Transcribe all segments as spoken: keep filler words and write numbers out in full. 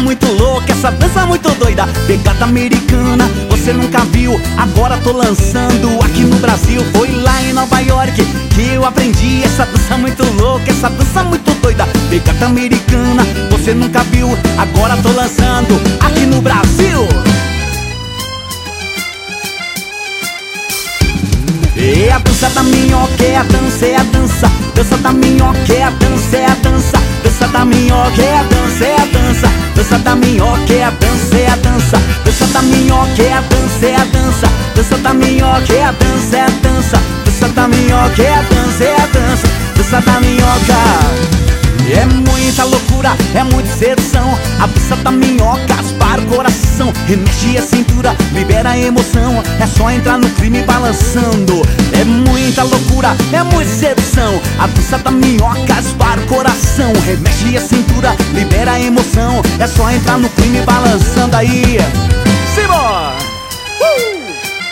muito louca, essa dança muito doida. Pegada americana, você nunca viu, agora tô lançando aqui no Brasil. Foi lá em Nova York que eu aprendi essa dança muito louca, essa dança muito doida. Pegada americana, você nunca viu, agora tô lançando aqui no Brasil. É a dança da minhoca, é a dança, é a dança. Dança da minhoca, é a dança, é a dança. Dança da minhoca, é a dança, é a dança. Dança da minhoca, é a dança, é a dança. Dança da minhoca, é a dança, é a dança. Dança da minhoca, é a dança, é a dança. Dança da minhoca, é a dança, é a dança. Dança da minhoca. É muita loucura, é muita sedução. A dança da minhoca aspara o coração, remexe a cintura, libera a emoção. É só entrar no crime balançando. É muita loucura, é muita sedução. A dança da minhoca aspara o coração, remexe a cintura, libera a emoção. É só entrar no crime balançando aí. Simbora! Uh!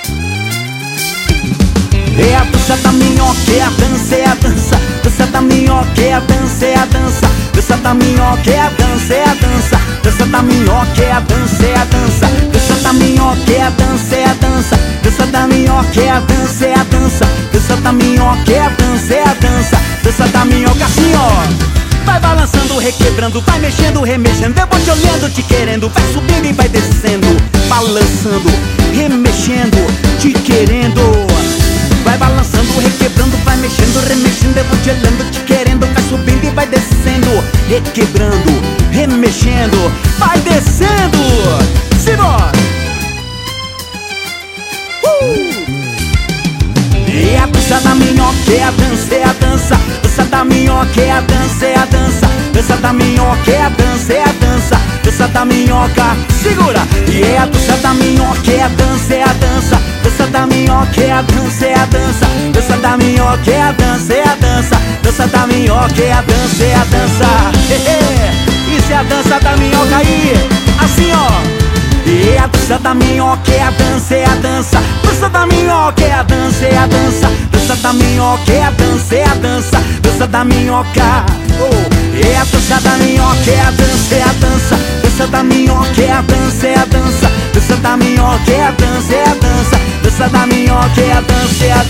É a dança da minhoca, é a dança, é a dança. Dança da minhoca, é a dança, é a dança. Dança da minhoca, é a dança, é a dança. Dança da minhoca, é a dança, é a dança. Dança da minhoca, é a dança, é a dança. Dança da minhoca, é a dança, é a dança. Dança da minhoca, é a dança, é a dança. Dança da minhoca, assim ó. Vai balançando, requebrando, vai mexendo, remexendo. Eu vou te olhando, te querendo, vai subindo e vai descendo. Balançando, remexendo, te querendo. Vai balançando, requebrando, vai mexendo, remexendo. Eu vou te olhando, te querendo, vai subindo e vai descendo. Requebrando, remexendo, vai descendo. Simbora! Uh! É a dança da minhoca, é a dança, é a dança. Dança da minhoca, é a dança, é a dança. Dança da minhoca, é a dança, é a dança. Dança da minhoca, segura! E é a dança da minhoca, é a dança, é a dança. Dança da minhoca, é a dança, é a dança. Dança da minhoca, é a dança, é a dança. Dança da minhoca, é a dança, é a dança. Isso é a dança da minhoca aí, assim ó. E é a dança da minhoca, é a dança, é a dança. Dança da minhoca, é a dança, é a dança. Dança da minhoca, é a dança, é a dança. Dança da minhoca, oh. É a dança da minhoca, é a dança, é a dança. Dança da minhoca, é a dança, é a dança. Dança da minhoca, é a dança, é a dança. Dança da minhoca, é a dança, é a